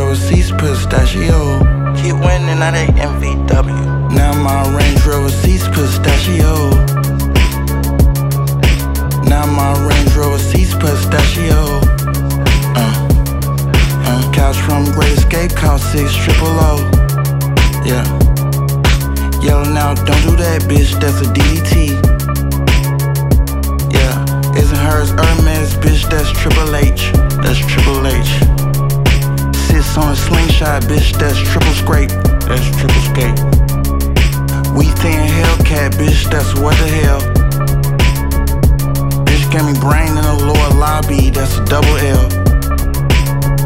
Rover seats pistachio. Keep winning, now they MVW. Now my Range Rover seats pistachio. Now my Range Rover seats pistachio. Couch from Great Escape, cost 6 triple O. Yeah. Yellow now, don't do that, bitch, that's a DDT. Yeah, isn't hers Hermes, bitch, that's Triple H. That's Triple H. Sits on a slingshot, bitch, that's triple scrape. That's triple skate. We thin Hellcat, bitch, that's what the hell. Bitch gave me brain in the lower lobby, that's a double L.